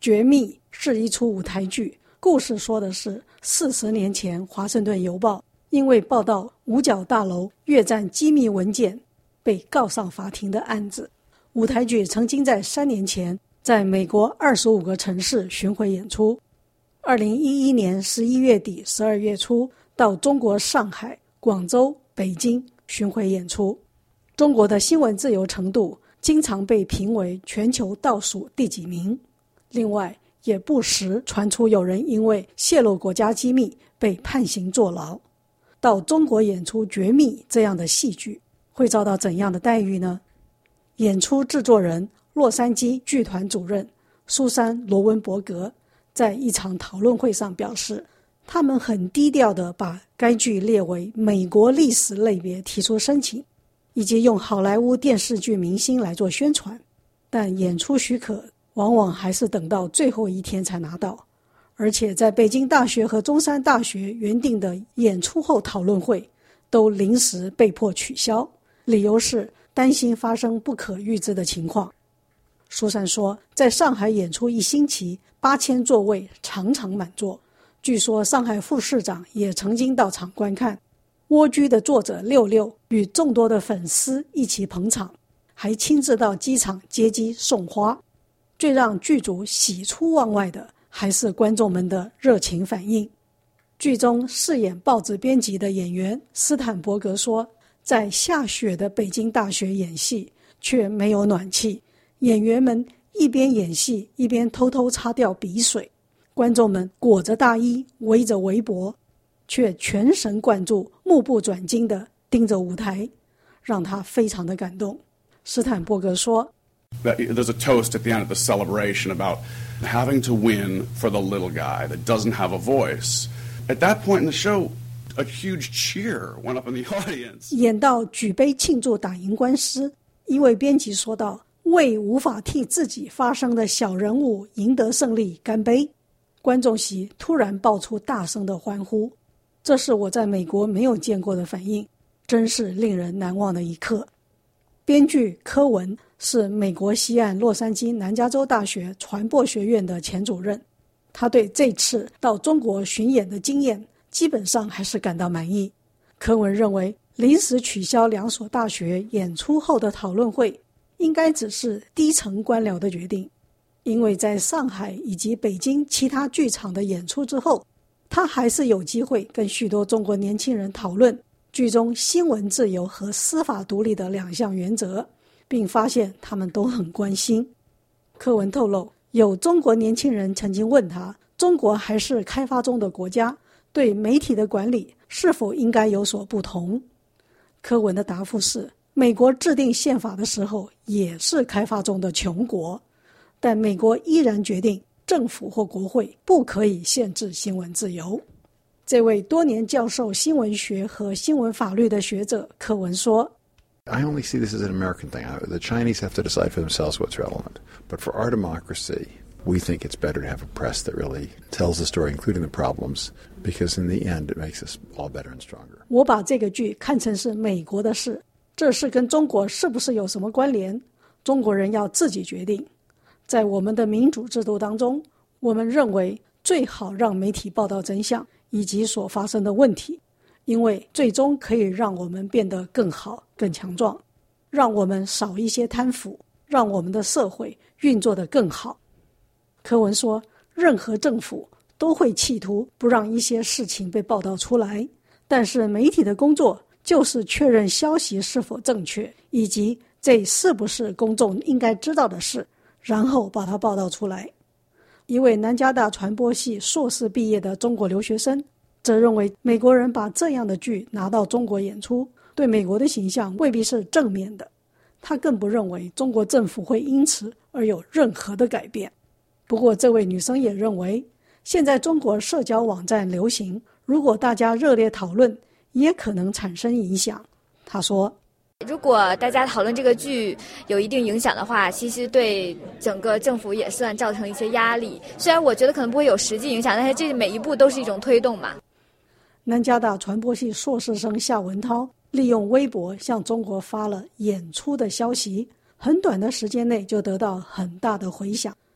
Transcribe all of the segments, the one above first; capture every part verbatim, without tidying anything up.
绝密是一出舞台剧，故事说的是四十年前华盛顿邮报因为报道五角大楼越战机密文件被告上法庭的案子。舞台剧曾经在三年前在美国二十五个城市巡回演出，二零一一年十一月底十二月初到中国上海、广州、北京巡回演出。中国的新闻自由程度经常被评为全球倒数第几名，另外也不时传出有人因为泄露国家机密被判刑坐牢。到中国演出《绝密》这样的戏剧会遭到怎样的待遇呢？演出制作人洛杉矶剧团主任苏珊·罗文伯格在一场讨论会上表示，他们很低调地把该剧列为美国历史类别提出申请，以及用好莱坞电视剧明星来做宣传，但演出许可往往还是等到最后一天才拿到。而且在北京大学和中山大学原定的演出后讨论会都临时被迫取消，理由是担心发生不可预知的情况。苏珊说，在上海演出一星期，八千座位常常满座。据说上海副市长也曾经到场观看。蜗居的作者六六与众多的粉丝一起捧场，还亲自到机场接机送花。最让剧组喜出望外的还是观众们的热情反应。剧中饰演报纸编辑的演员斯坦伯格说，在下雪的北京大学演戏却没有暖气，演员们一边演戏一边偷偷擦掉鼻水，观众们裹着大衣围着围脖，却全神贯注目不转睛地盯着舞台，让他非常的感动。斯坦伯格说， There's a toast at the end of the celebration about having to win for the little guy that doesn't have a voice. At that point in the show, a huge cheer went up in the audience. 演到举杯庆祝打赢官司，一位编辑说道，为无法替自己发声的小人物赢得胜利干杯。观众席突然爆出大声的欢呼，这是我在美国没有见过的反应，真是令人难忘的一刻。编剧柯文是美国西岸洛杉矶南加州大学传播学院的前主任，他对这次到中国巡演的经验基本上还是感到满意。柯文认为，临时取消两所大学演出后的讨论会应该只是低层官僚的决定，因为在上海以及北京其他剧场的演出之后，他还是有机会跟许多中国年轻人讨论剧中新闻自由和司法独立的两项原则，并发现他们都很关心。柯文透露，有中国年轻人曾经问他，中国还是开发中的国家，对媒体的管理是否应该有所不同。柯文的答复是，美国制定宪法的时候也是开发中的穷国，但美国依然决定政府或国会不可以限制新闻自由。这位多年教授新闻学和新闻法律的学者柯文说， I only see this as an American thing. The Chinese have to decide for themselves what's relevant. But for our democracy, we think it's better to have a press that really tells the story, including the problems, because in the end, it makes us all better and stronger. 我把这个剧看成是美国的事，这事跟中国是不是有什么关联？中国人要自己决定。在我们的民主制度当中，我们认为最好让媒体报道真相以及所发生的问题，因为最终可以让我们变得更好、更强壮，让我们少一些贪腐，让我们的社会运作得更好。柯文说，任何政府都会企图不让一些事情被报道出来，但是媒体的工作就是确认消息是否正确，以及这是不是公众应该知道的事，然后把它报道出来。一位南加大传播系硕士毕业的中国留学生则认为，美国人把这样的剧拿到中国演出，对美国的形象未必是正面的。他更不认为中国政府会因此而有任何的改变。不过这位女生也认为，现在中国社交网站流行，如果大家热烈讨论，也可能产生影响。她说， 如果大家讨论这个剧有一定影响的话，其实对整个政府也算造成一些压力。虽然我觉得可能不会有实际影响，但是这每一步都是一种推动嘛。 南加大传播系硕士生夏文涛利用微博向中国发了演出的消息，很短的时间内就得到很大的回响。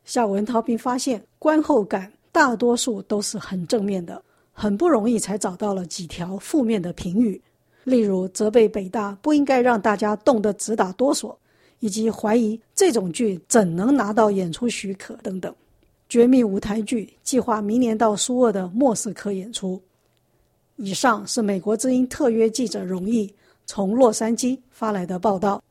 夏文涛并发现观后感大多数都是很正面的，很不容易才找到了几条负面的评语，例如责备北大不应该让大家冻得直打哆嗦，以及怀疑这种剧怎能拿到演出许可等等。绝密舞台剧计划明年到苏俄的莫斯科演出。以上是美国之音特约记者荣毅从洛杉矶发来的报道。